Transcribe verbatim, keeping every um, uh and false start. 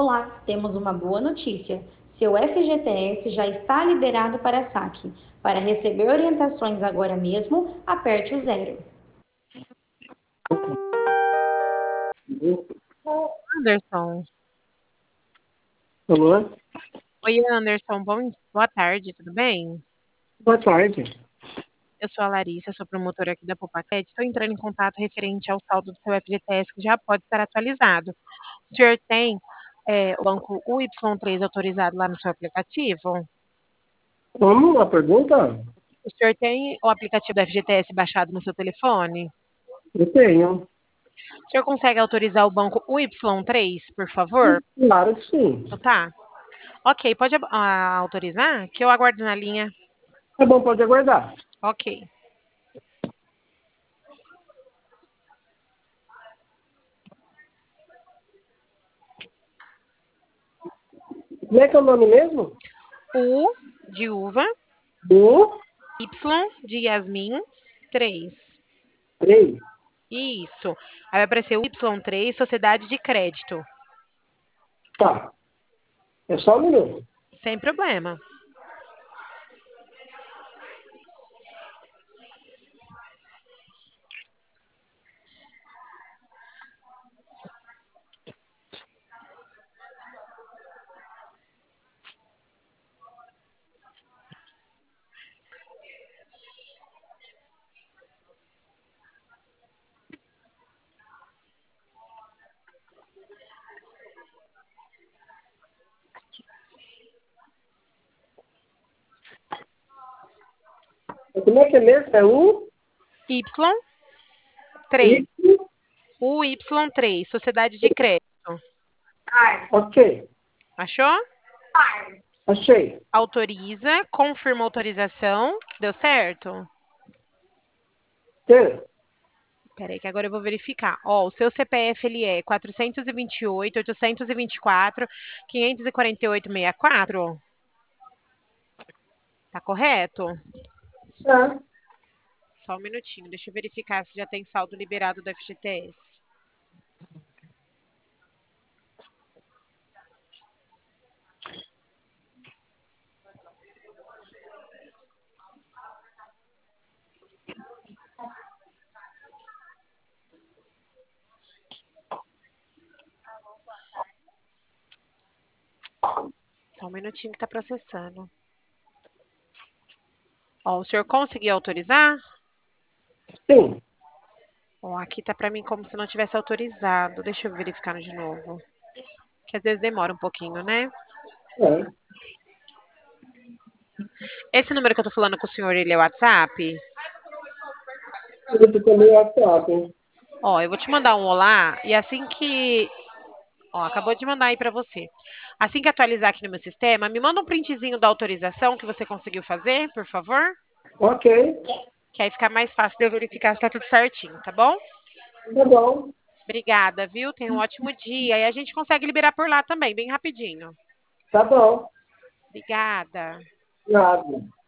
Olá, temos uma boa notícia. Seu F G T S já está liberado para saque. Para receber orientações agora mesmo, aperte o zero. Anderson. Alô? Oi, Anderson. Bom, boa tarde, tudo bem? Boa tarde. Eu sou a Larissa, sou promotora aqui da Poupaquete. Estou entrando em contato referente ao saldo do seu F G T S, que já pode estar atualizado. O senhor tem é, o banco U Y três autorizado lá no seu aplicativo? Como? A pergunta? O senhor tem o aplicativo da F G T S baixado no seu telefone? Eu tenho. O senhor consegue autorizar o banco U Y três, por favor? Claro que sim. Tá. Ok, pode ah, autorizar? Que eu aguardo na linha. Tá bom, pode aguardar. Ok. Como é que é o nome mesmo? U de uva, Do Y de Yasmin, três. três. Isso. Aí vai aparecer o Y três, Sociedade de Crédito. Tá. É só um minuto. Sem problema. Como é que é mesmo? É um? Y três. Isso. U Y três, Sociedade de Crédito. Ok. Achou? Achei. Autoriza, confirma a autorização. Deu certo? Tem. Peraí que agora eu vou verificar. Ó, o seu C P F ele é quatrocentos e vinte e oito, oitocentos e vinte e quatro, quinhentos e quarenta e oito, sessenta e quatro. Tá correto? Tá. Só um minutinho, deixa eu verificar se já tem saldo liberado do F G T S. Só um minutinho que tá processando. Ó, o senhor conseguiu autorizar? Sim. Ó, aqui tá pra mim como se não tivesse autorizado. Deixa eu verificar de novo. Que às vezes demora um pouquinho, né? É. Esse número que eu tô falando com o senhor, ele é WhatsApp? Eu também WhatsApp, hein? Ó, eu vou te mandar um olá e assim que... Ó, acabou de mandar aí pra você. Assim que atualizar aqui no meu sistema, me manda um printzinho da autorização que você conseguiu fazer, por favor. Ok. Que aí fica mais fácil de eu verificar se tá tudo certinho, tá bom? Tá bom. Obrigada, viu? Tenha um ótimo dia. E a gente consegue liberar por lá também, bem rapidinho. Tá bom. Obrigada. Nada.